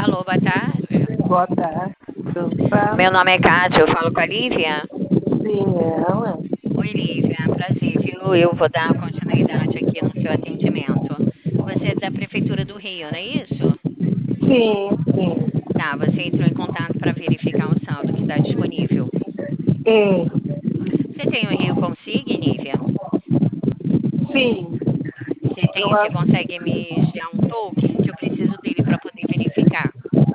Alô, boa tarde. Boa tarde. Tudo bem? Meu nome é Kátia, eu falo com a Lívia. Sim, ela. Oi, Lívia, prazer, viu? Eu vou dar continuidade aqui no seu atendimento. Você é da Prefeitura do Rio, não é isso? Sim, sim. Tá, você entrou em contato para verificar um saldo que está disponível. Sim, Você tem o Rio Consigne, Lívia? sim. Você Eu tem, você acho. consegue me enviar um token que eu preciso dele para poder verificar?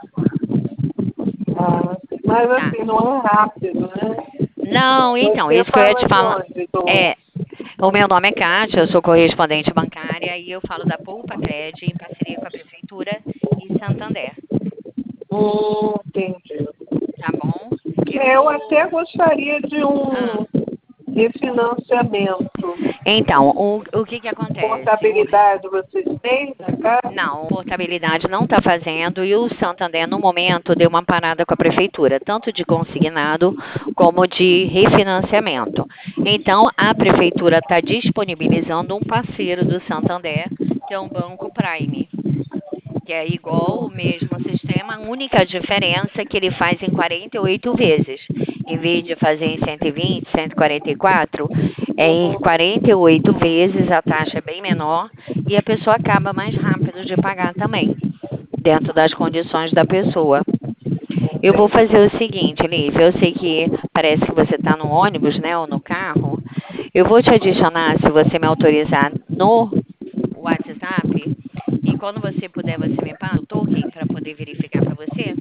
Mas Tá. assim, não é rápido, né? Não, então, Você isso que eu ia fala te de falar. onde? É, o meu nome é Kátia, eu sou correspondente bancária e eu falo da Poupa Cred em parceria com a Prefeitura e Santander, Entendi. tá bom? Eu Eu vou. até gostaria de Ah, um refinanciamento. então, o que que acontece? Portabilidade vocês têm na casa? Não, portabilidade não está fazendo e o Santander, no momento, deu uma parada com a Prefeitura, tanto de consignado como de refinanciamento. Então, a Prefeitura está disponibilizando um parceiro do Santander, que é um Banco Prime, que é igual o mesmo sistema, a única diferença é que ele faz em 48 vezes. Em vez de fazer em 120, 144, é em 48 vezes, a taxa é bem menor e a pessoa acaba mais rápido de pagar também, dentro das condições da pessoa. Eu vou fazer o seguinte, Lívia, eu sei que parece que você está no ônibus, né, ou no carro. Eu vou te adicionar, se você me autorizar, no WhatsApp. E quando você puder, você me passa o token para poder verificar para você?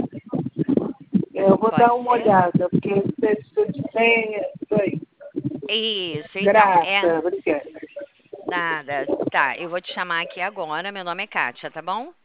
Eu vou Pode dar uma ser? olhada, porque se tem isso aí. Isso, então, Graça, obrigada. nada. Tá, eu vou te chamar aqui agora. Meu nome é Kátia, tá bom?